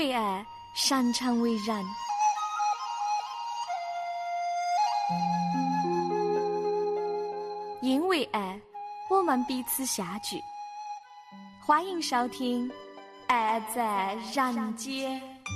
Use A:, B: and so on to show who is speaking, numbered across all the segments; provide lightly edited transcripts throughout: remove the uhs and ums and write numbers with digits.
A: 为爱，擅长为人。因为爱，我们彼此相聚。欢迎收听《爱在人间》。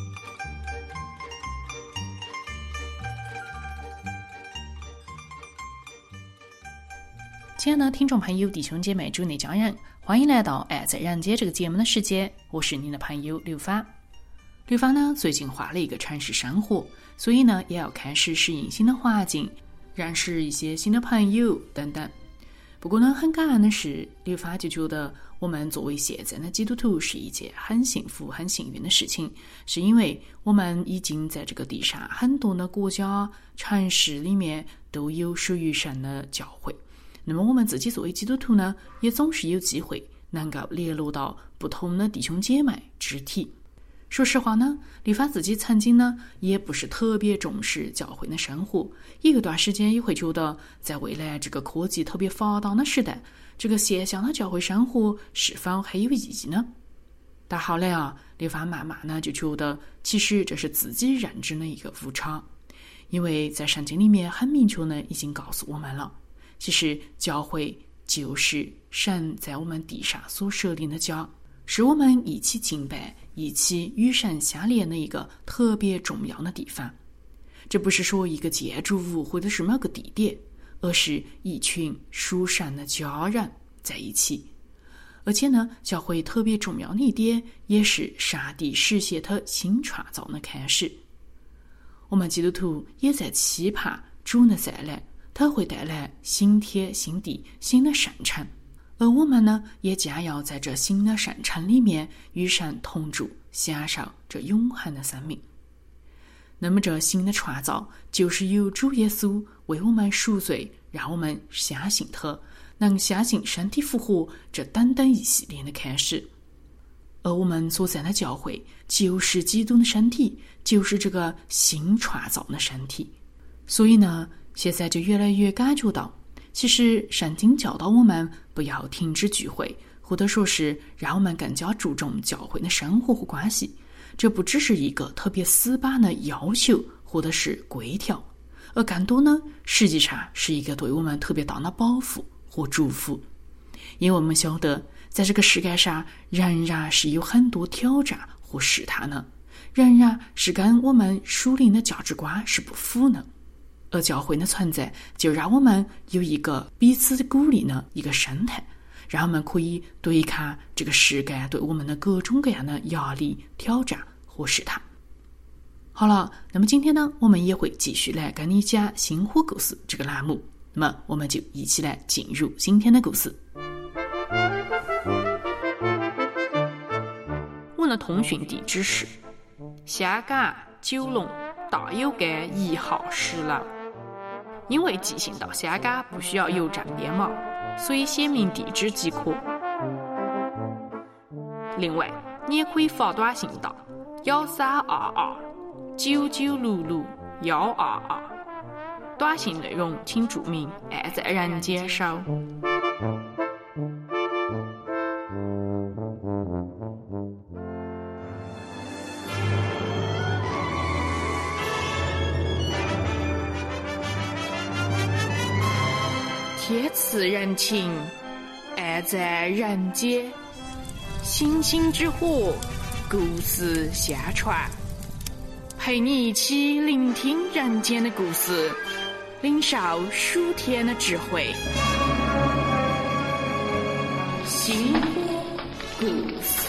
B: 亲爱的听众朋友、弟兄姐妹、主内家人，欢迎来到《爱在人间》这个节目的时间，我是您的朋友刘芳。刘芳呢，最近换了一个城市生活，所以呢，也要开始适应新的环境，认识一些新的朋友等等。不过呢，很感恩的是，刘芳就觉得我们作为现在的基督徒是一件很幸福、很幸运的事情，是因为我们已经在这个地上很多的国家、城市里面都有属于神的教会。那么我们自己作为基督徒呢，也总是有机会能够联络到不同的弟兄姐妹、肢体。说实话呢，刘芳自己曾经呢，也不是特别重视教会的生活，一段时间也会觉得，在未来这个科技特别发达的时代，这个线下的教会生活是否还有意义呢？但后来啊，刘芳慢慢呢就觉得，其实这是自己认知的一个误差，因为在圣经里面很明确呢，已经告诉我们了，其实教会就是神在我们地上所设立的家，是我们一起敬拜、一起与神相连的一个特别重要的地方。这不是说一个建筑物或者是某个地点，而是一群属神的家人在一起。而且呢，教会特别重要的一点，也是上帝实现他新创造的开始。我们基督徒也在期盼主的再来，它会带来新天新地、新的圣城，而我们呢，也将要在这新的圣城里面与神同住，享受这永恒的生命。那么这新的创造就是由主耶稣为我们赎罪，让我们相信他，能相信身体复活这等等一系列的开始。而我们所在的教会就是基督的身体，就是这个新创造的身体。所以呢，现在就越来越感觉到，其实圣经教导我们不要停止聚会，或者说是让我们更加注重教会的生活和关系。这不只是一个特别死板的要求或者是规条，而更多呢，实际上是一个对我们特别大的保护和祝福。因为我们晓得，在这个世界上仍然是有很多挑战和试探的，仍然是跟我们属灵的价值观是不符的。而教会的存在就让我们有一个彼此鼓励的一个生态，让我们可以对抗这个世界对我们的各种各样的压力、挑战和试探。好了，那么今天呢，我们也会继续来跟你讲星火故事这个栏目，那么我们就一起来进入今天的故事。我的通讯地址是香港九龙大有街1号10楼。因为寄信到香港不需要邮政编码，所以写明地址即可。另外，你也可以发短信到132299662122，短信内容请注明“爱在人间收”。天赐人情，爱在人间，星星之火，故事相传，陪你一起聆听人间的故事，领受属天的智慧。星火故事。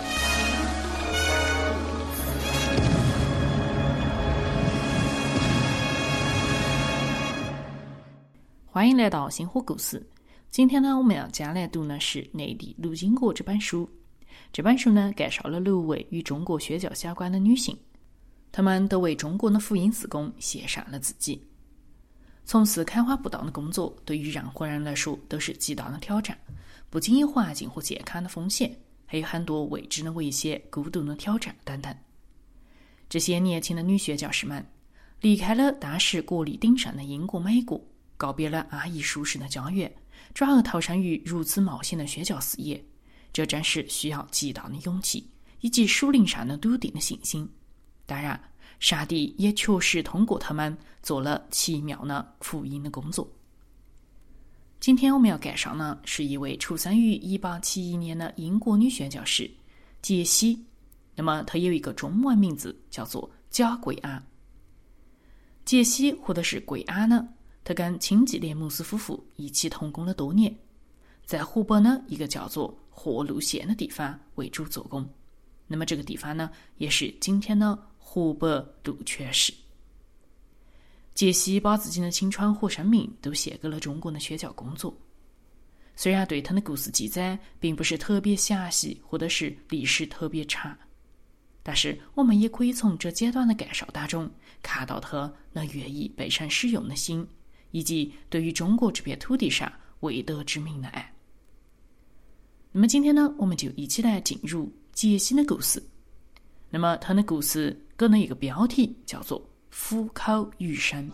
B: 欢迎来到星火故事。今天呢，我们要将来读呢是内地卢金国这本书。这本书呢，介绍了6位与中国宣教相关的女性，她们都为中国的福音事工献上了自己。从事开花布道的工作，对于任何人来说都是极大的挑战，不仅有环境和健康的风险，还有很多未知的危险、孤独的挑战等等。这些年轻的女宣教士们离开了当时国力鼎盛的英国、美国，告别了安逸舒适的家园，转而投身于如此冒险的宣教事业，这真是需要极大的勇气， 以及属灵上的笃定的信心。当然，上帝也确实通过他们做了奇妙的福音的工作。今天我们要介绍呢，是一位出生于1871年的英国女宣教士杰西。那么她有一个中文名字叫做贾桂安。杰西或者是桂安呢，她跟清吉廉姆斯夫妇一起同工了多年，在湖北呢一个叫做霍路县的地方为主做工。那么这个地方呢，也是今天的湖北陆泉市。杰西把自己的青春和生命都献给了中国的宣教工作。虽然对他的故事记载并不是特别详细，或者是历史特别长，但是我们也可以从这简短的介绍当中看到他那愿意被神使用的心，以及对于中国这片土地上未得之民的爱。那么今天呢，我们就一起来进入杰西的故事。那么他的故事给了一个标题，叫做虎口余生。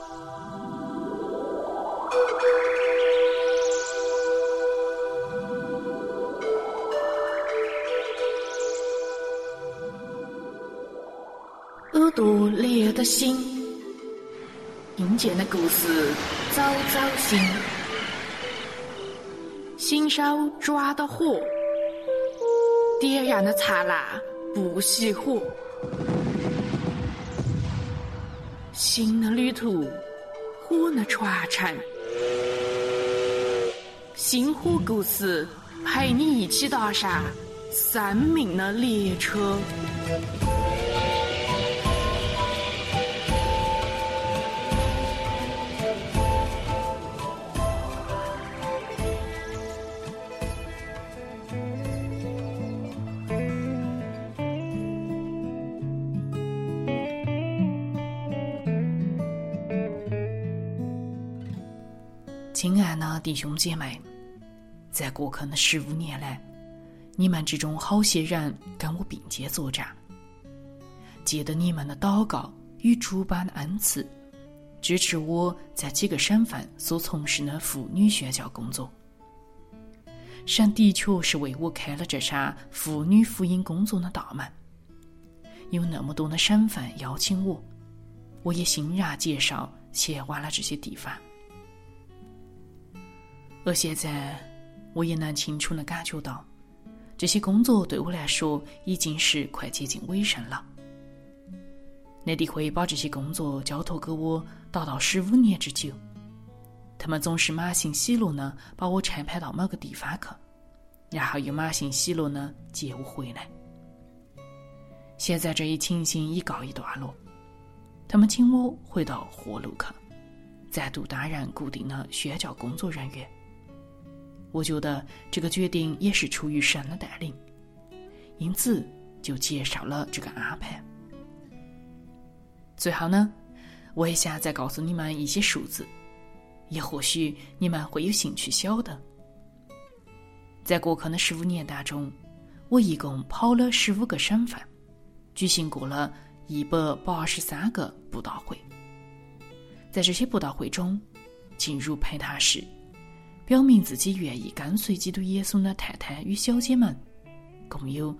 B: 耳朵烈的心，听见的故事早早醒，新手抓的火，点燃的灿烂不熄火。新的旅途，火的传承，星火故事陪你一起踏上生命的列车。亲爱的弟兄姐妹，在过去的15年来，你们之中好些人跟我并肩作战，借着你们的祷告与主办的恩赐，支持我在几个省份所从事的妇女宣教工作。神的确是为我开了这扇妇女福音工作的大门，有那么多的省份邀请我，我也欣然接受前往了这些地方。而现在我也能清楚地感觉到，这些工作对我来说已经是快接近尾声了。内地会把这些工作交托给我达到15年之久，他们总是满心喜乐呢把我差派到某个地方去，然后又满心喜乐呢接我回来。现在这一情形已告一段落，他们请我回到霍路去，再度担任固定的宣教工作人员。我觉得这个决定也是出于神的带领，因此就接受了这个安排。最后呢，我也想再告诉你们一些数字，也或许你们会有兴趣晓得。在过去的15年当中，我一共跑了15个省份，举行过了183个布道会。在这些布道会中，进入陪谈室表明自己愿意跟随基督耶稣的太太与小姐们共有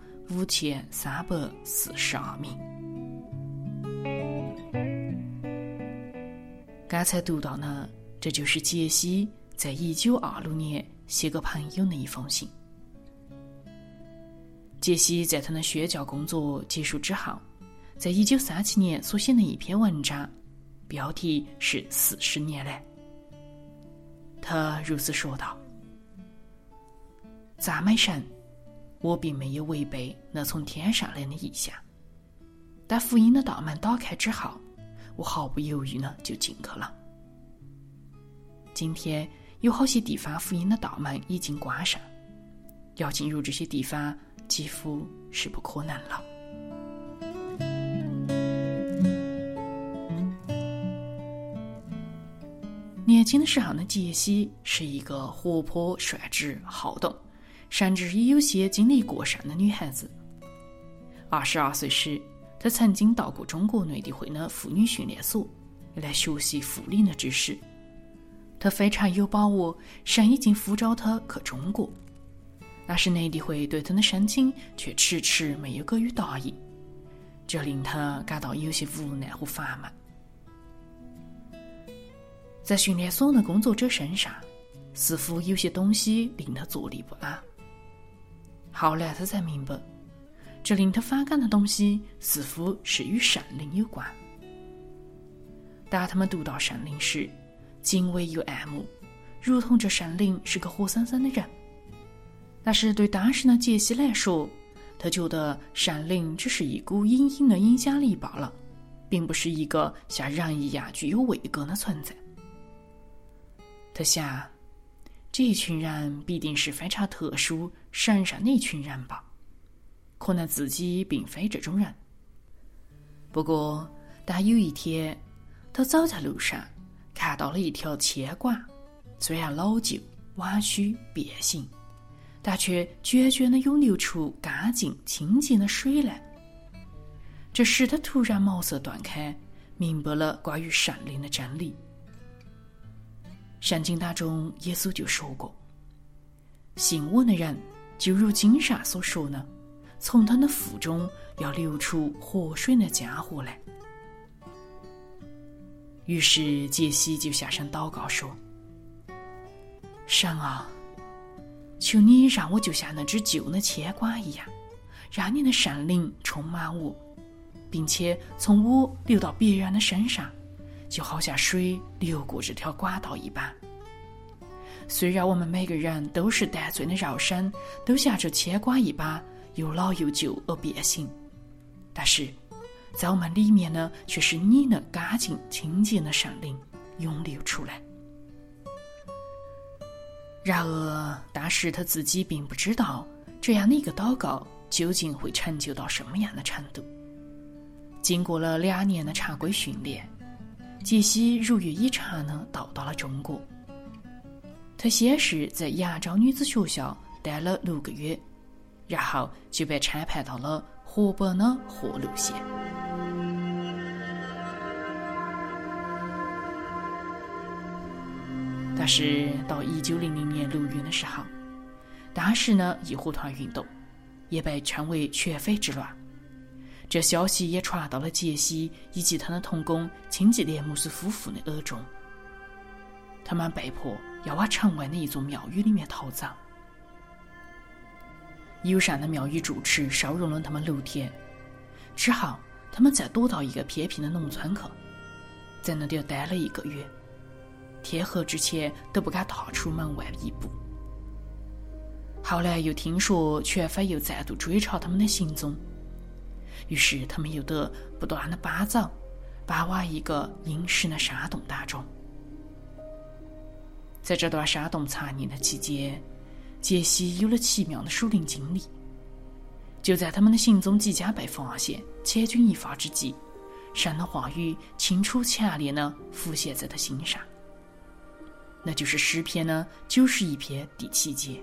B: 5342名。刚才读到呢，这就是杰西在1926年写给朋友的一封信。杰西在他的宣教工作结束之后，在1937年所写的一篇文章，标题是40年来。他如此说道：赞美神，我并没有违背那从天上来的意象，但福音的大门打开之后，我毫不犹豫呢就进去了。今天有好些地方福音的大门已经关上，要进入这些地方几乎是不可能了。年轻的时候的杰西是一个活泼、率直、好动，甚至也有些精力过剩的女孩子。22岁时，她曾经到过中国内地会的妇女训练所，来学习妇龄的知识。她非常有把握，神已经呼召她去中国， 但是内地会对他的申请却迟迟没有给予答应，这令他感到有些无奈和烦闷。在训练所的工作者身上，似乎有些东西令他坐立不安。后来他才明白，这令他反感的东西似乎是与圣灵有关。当他们读到圣灵时，敬畏又爱慕，如同这圣灵是个活生生的人。但是对当时的杰西来说，他觉得圣灵只是一股隐隐的影响力罢了，并不是一个像人一样具有位格的存在。他想，这一群人必定是非常特殊神圣的一群人吧，可能自己并非这种人。不过当有一天他走在路上，看到了一条铅管，虽然老旧、弯曲、变形，但却决绝地涌流出干净清净的水来。这使他突然茅塞顿开，明白了关于圣灵的真理。圣经当中耶稣就说过，信我的人就如经上所说的，从他的腹中要流出活水的江河来。于是杰西就下声祷告说，神啊，求你让我就像那只旧的铅管一样，让你的圣灵充满我，并且从我流到别人的身上，就好像水流过这条管道一般。虽然我们每个人都是单纯的肉身，都像这铅管一般又老又旧而变形，但是在我们里面呢，却是你那干净清洁的圣灵涌流出来。然而当时他自己并不知道，这样的一个祷告究竟会成就到什么样的程度。经过了2年的常规训练，杰西如愿以偿地到了中国。他先是在扬州女子学校待了6个月，然后就被差派到了河北的霍路县。但是到1900年6月的时候，当时呢义和团运动也被称为全非之乱，这消息也传到了杰西以及他的同工清吉列姆斯夫妇的耳中。他们被迫要往城外的一座庙宇里面逃走。友善的庙宇主持收容了他们6天之后，他们再躲到一个偏僻的农村去，在那里待了1个月，天黑之前都不敢踏出门外一步。后来又听说全匪又再度追查他们的行踪，于是他们又得不断的搬走，搬往一个阴湿的山洞当中。在这段山洞残念的期间，杰西有了奇妙的属灵经历。就在他们的行踪即将被发现、千钧一发之际，神的话语清楚强烈地浮现在他心上，那就是诗篇的91篇第7节。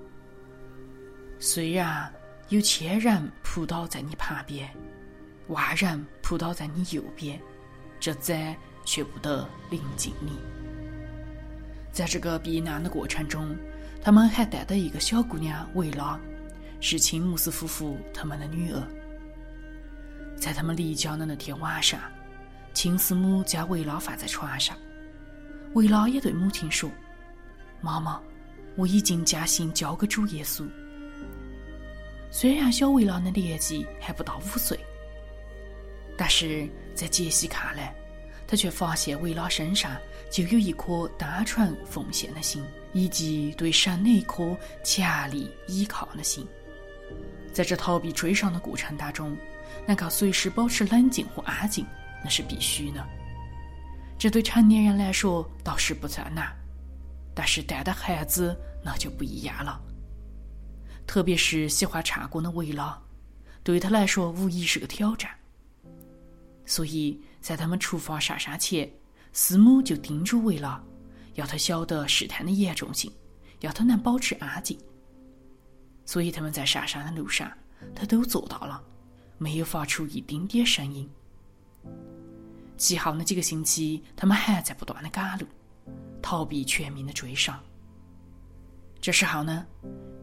B: 虽然有1000人扑倒在你旁边，10000人扑倒在你右边，这灾却不得临近你。在这个避难的过程中，他们还带着一个小姑娘维拉，是亲姆斯夫妇他们的女儿。在他们离家的那天晚上，亲师母将维拉放在床上，维拉也对母亲说，妈妈，我已经将心交给主耶稣。虽然小维拉的年纪还不到5岁，但是在杰西看来，他却发现维拉身上就有一颗单纯奉献的心，以及对神的一颗强力依靠的心。在这逃避追上的过程当中，能够随时保持冷静和安静，那是必须的。这对成年人来说倒是不算难，但是带着孩子那就不一样了。特别是喜欢唱歌的维拉，对他来说无疑是个挑战。所以在他们出发上山前，师母就叮嘱维拉，要他晓得事态的严重性，要他能保持安静。所以他们在上山的路上，他都做到了，没有发出一丁点声音。其后的几个星期，他们还在不断的赶路，逃避全民的追杀。这时候呢，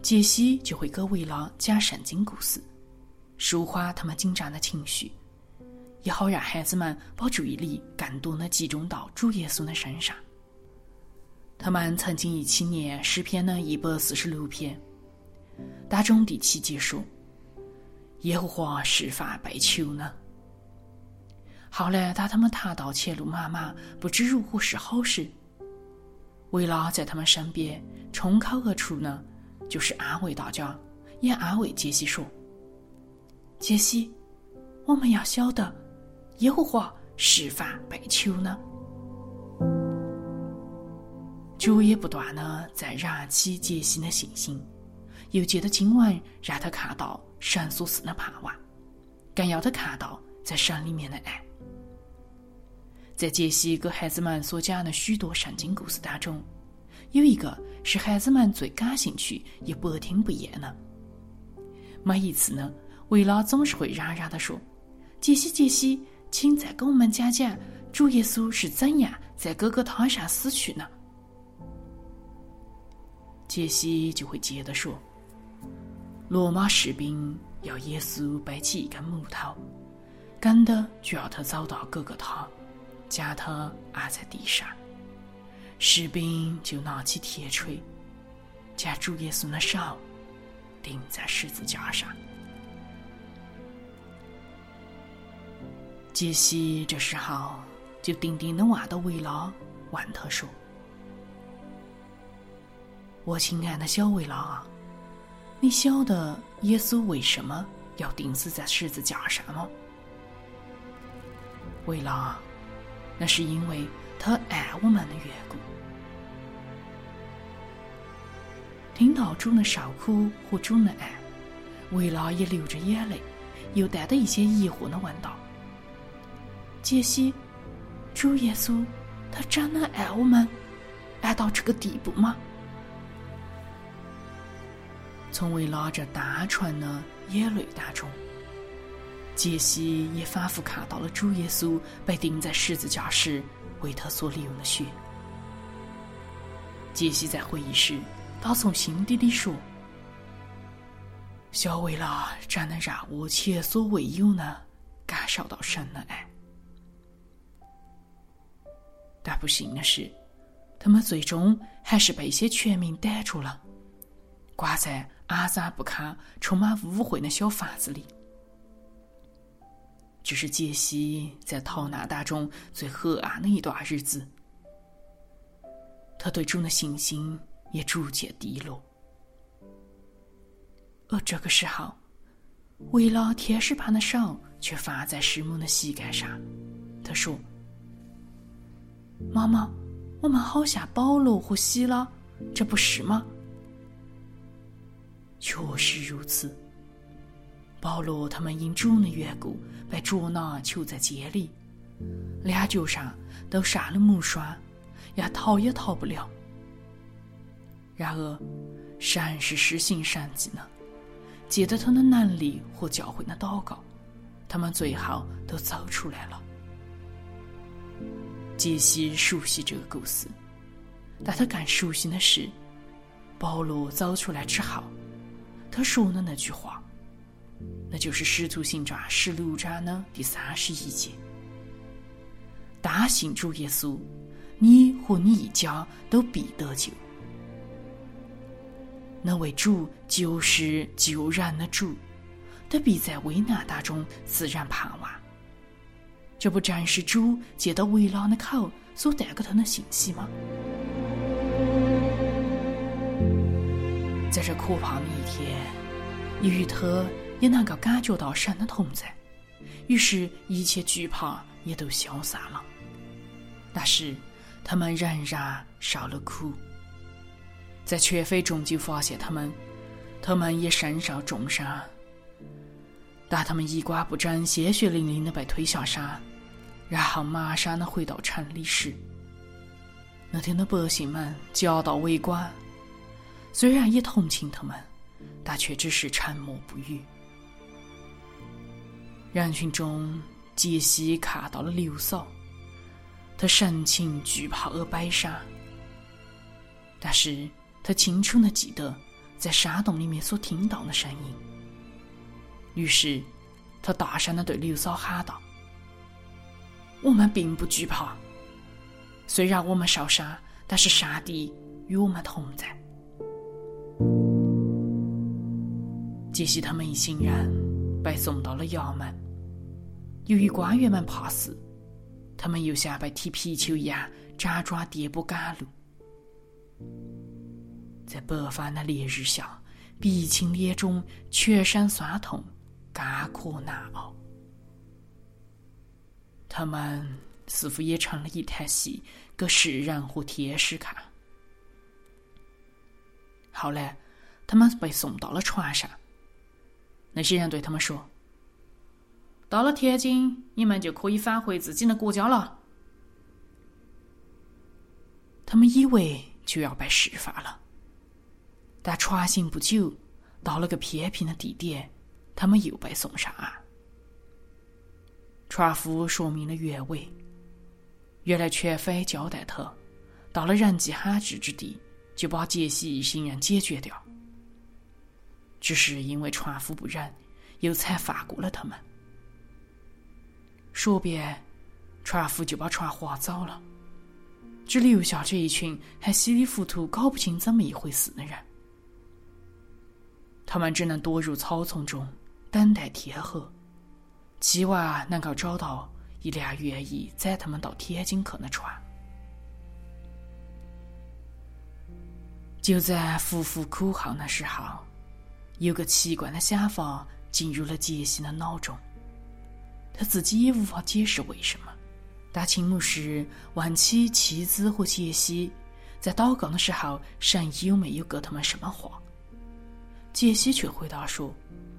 B: 杰西就会给维拉讲圣经故事，抒化他们紧张的情绪，也好让孩子们把注意力更多地集中到主耶稣的身上。他们曾经一起念诗篇的146篇，当中第7节说：耶和华是否被囚呢？后来当他们谈到前路茫茫，不知如何是好时，维拉在他们身边冲口而出呢，就是安慰大家，也安慰杰西说：杰西，我们要晓得耶和华是否被囚呢？主也不断地在燃起杰西的信心，又借着经文让他看到神所赐的盼望，更要他看到在神里面的爱。在杰西给孩子们所讲的许多圣经故事当中，有一个是孩子们最感兴趣也不听不厌的。每一次呢，维拉总是会嚷嚷地说：杰西杰西，请再给我们讲讲主耶稣是怎样在哥哥他上死去呢？杰西就会接着说：罗马士兵要耶稣背起一根木头，跟着就要他走到哥哥他，将他按在地上。士兵就拿起铁锤，将主耶稣的手钉在十字架上。杰西这时候就定定地望到维拉，问他说：我亲爱的小维拉啊，你晓得耶稣为什么要钉死在十字架上吗？维拉，那是因为他爱我们的缘故。听到主的受苦和主的爱，维拉也流着眼泪，又带着一些疑惑地问道：杰西，主耶稣他真的爱我们，爱到这个地步吗？从维拉这单纯的眼泪当中，杰西也反复看到了主耶稣被钉在十字架时为他所流的血。杰西在回忆时打从心底里说：小维拉真的让我前所未有的感受到神的爱。但不幸的是，他们最终还是被一些全民逮住了，关在肮脏不堪、充满污秽的小房子里。这是杰西在逃难当中最黑暗的一段日子，他对主的信心也逐渐低落。而这个时候，维拉天使般的手却放在师母的膝盖上，他说：妈妈，我们好像保罗和希拉，这不是吗？确实如此，保罗他们因主的缘故被捉拿囚在监里，两脚上都上了木栓，要逃也逃不了。然而神是施行神迹呢，借着他的能力和教会的祷告，他们最后都走出来了。杰西熟悉这个故事，但他更熟悉的是保罗走出来之后他说的那句话，那就是《使徒行传》16章的第31节：但信主耶稣，你和你一家都必得救。那位主就是救人的主，他必在危难当中赐人盼望。这不正是主借到维拉的口所带给他的信息吗？在这可怕的一天，由于他也能够感觉到神的同在，于是一切惧怕也都消散了。但是他们仍然受了苦，在全非中就发现他们也身受重伤。当他们衣冠不整、鲜血淋淋的被推下山，然后马上的回到城里时，那天的百姓们夹道围观，虽然也同情他们，但却只是沉默不语。人群中，杰西看到了流嫂，他神情惧怕而悲伤，但是他清楚地记得在沙洞里面所听到的声音。于是他大声地对刘嫂喊道：我们并不惧怕，虽然我们受伤，但是上帝与我们同在。杰西他们一行人被送到了衙门。由于官员们怕死，他们又像被踢皮球一样辗转颠簸赶路。在北方的烈日下，鼻青脸肿，全身酸痛，干渴难熬。他们似乎也成了一台戏给世人和天使看。后来他们被送到了船上，那些人对他们说：到了天津，你们就可以返回自己的国家了。他们以为就要被释放了，但船行不久，到了个偏僻的地点，他们又被送上岸。船夫说明了原委，原来全匪交代他，到了人迹罕至之地，就把杰西一行人解决掉。只是因为船夫不仁，又才放过了他们。说便，船夫就把船划走了，只留下这一群还稀里糊涂搞不清怎么一回事的人。他们只能躲入草丛中，等待天黑，期望能够找到一辆愿意载他们到天津去的船。就在夫妇苦候的时候，有个奇怪的想法进入了杰西的脑中。他自己也无法解释为什么，但秦牧师问起妻子和杰西在祷告的时候，神有没有给他们什么话。杰西却回答说：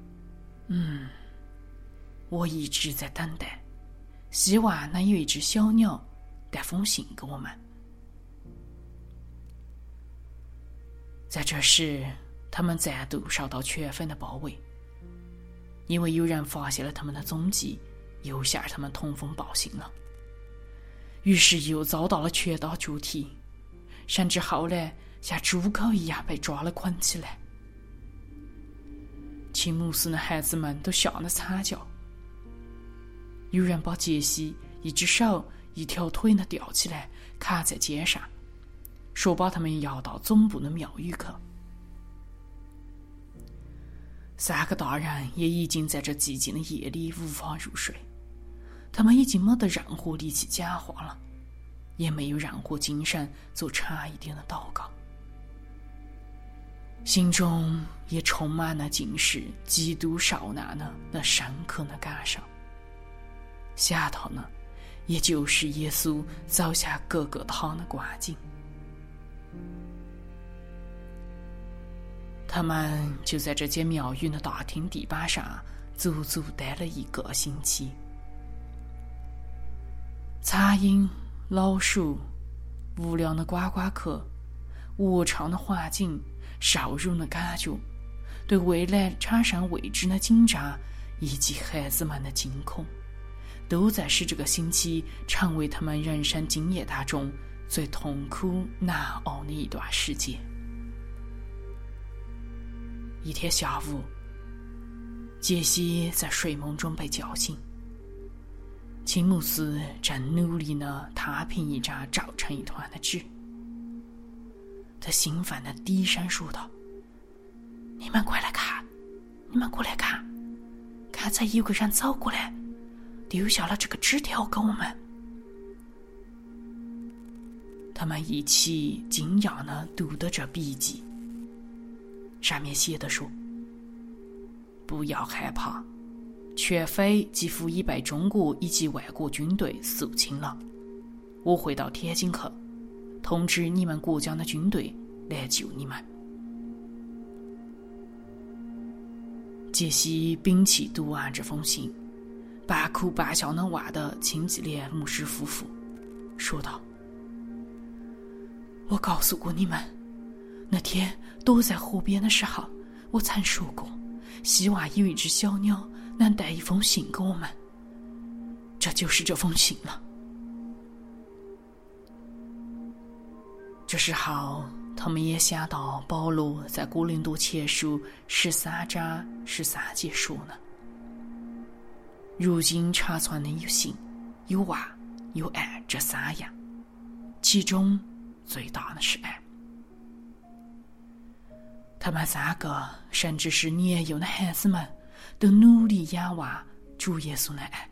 B: 我一直在等待，希望能有一只小鸟带封信给我们。在这时，他们再度受到全匪的包围，因为有人发现了他们的踪迹，又向他们通风报信了。于是又遭到了拳打脚踢，甚至后来像猪狗一样被抓了捆起来。秦牧师的孩子们都吓得惨叫。有人把杰西一只手一条腿呢吊起来，卡在肩上，说把他们押到总部的庙宇去。三个大人也已经在这寂静的夜里无法入睡，他们已经没得任何力气讲话了，也没有任何精神做长一点的祷告，心中也充满了尽是基督受难的那深刻的感受。下头呢，也就是耶稣走下各个堂的光景。他们就在这间庙宇的大厅地板上足足待了1个星期。苍蝇、老鼠、无聊的呱呱客、龌龊的环境、受辱的感觉，对未来产生未知的紧张，以及孩子们的惊恐，都在使这个星期成为他们人生经验当中最痛苦难熬的一段时间。一天下午，杰西在睡梦中被叫醒，秦牧师正努力地踏平一张皱成一团的纸。他兴奋地低声说道：你们快来看，你们过来看，刚才有个人走过来，丢下了这个纸条给我们。他们一起惊讶地读着这笔记，上面写的说：不要害怕，全匪几乎已被中国以及外国军队肃清了，我会到天津去，通知你们国家的军队来救你们。杰西屏气读完这封信，半哭半笑地望着清吉莲牧师夫妇，说道：我告诉过你们，那天躲在河边的时候，我曾说过，希望有一只小鸟能带一封信给我们，这就是这封信了。这时候， 他们也想到保罗在哥林多前书13章13节说呢：如今查传的有信、有爱、有爱这3样，其中最大的是爱。他们3个甚至是年幼的孩子们都努力仰望主耶稣的爱。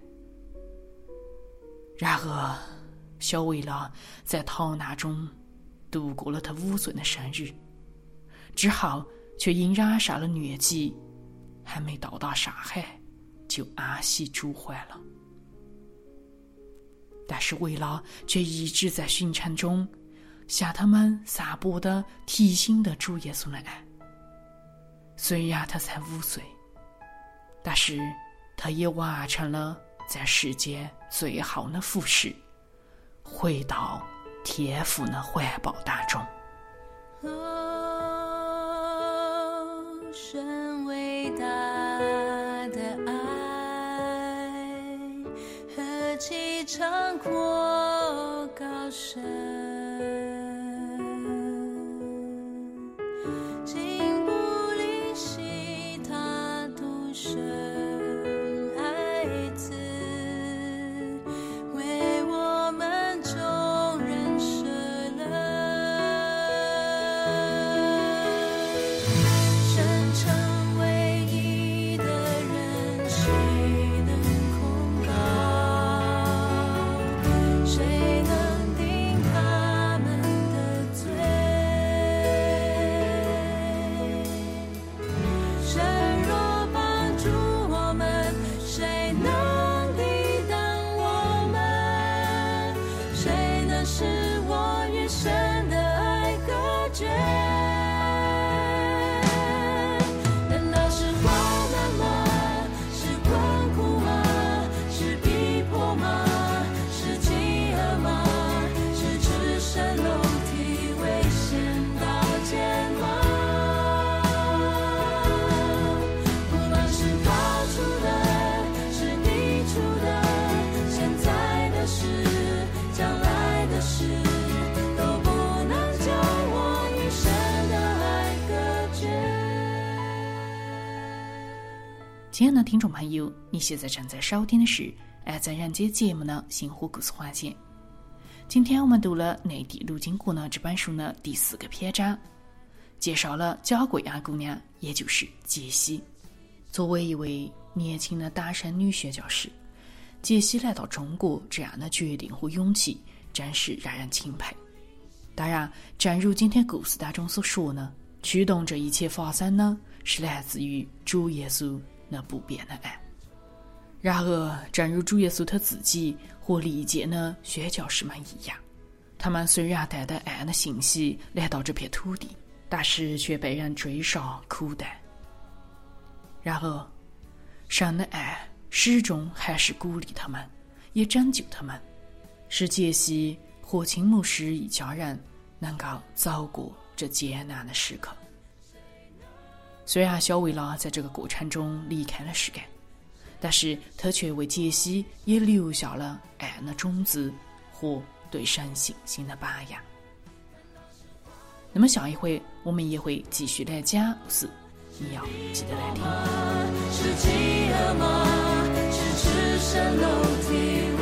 B: 然而小维拉在逃难中度过了他5岁的生日，之后却因染上了疟疾，还没到达上海就安息主怀了。但是维拉却一直在巡程中向他们散播的提醒的主耶稣的爱。虽然他才5岁，但是他也完成了在世间最后的服侍，回到天父的怀抱当中。
C: 神伟大的爱何其长阔高深，竟不吝惜他独生爱子，为我们众人舍了。神成唯一的人，谁能控告？谁能定他们的罪？神若帮助我们，谁能抵挡我们？谁能使我与神的爱隔绝？难道是患难吗？是困苦吗？是逼迫吗？是饥饿吗？是赤身裸体危险刀剑吗？不论是高处的，是低处的，现在的事，将来的事，都不能将我与神的爱隔绝。
B: 亲爱的听众朋友，你现在正在收听的是《爱在人间》节目的星火故事环节。今天我们读了内地卢金国呢这本书的第4个篇章，介绍了贾桂安姑娘，也就是杰西。作为一位年轻的单身女宣教士，杰西来到中国这样的决定和勇气真是让人钦佩。当然，正如今天故事当中所说呢，驱动这一切发生呢，是来自于主耶稣那不变的爱。然而，正如主耶稣他自己和历届的宣教士们一样，他们虽然带着爱的信息来到这片土地，但是却被人追杀苦待。然而，神的爱始终还是鼓励他们，也拯救他们，使杰西和青牧师一家人能够走过这艰难的时刻。虽然小维拉在这个过程中离开了世界，但是他却为杰西也留下了爱的种子和对神信心的榜样。那么下一回我们也会继续来讲故事，你要记得来听。
C: 是饥饿吗？是赤身裸体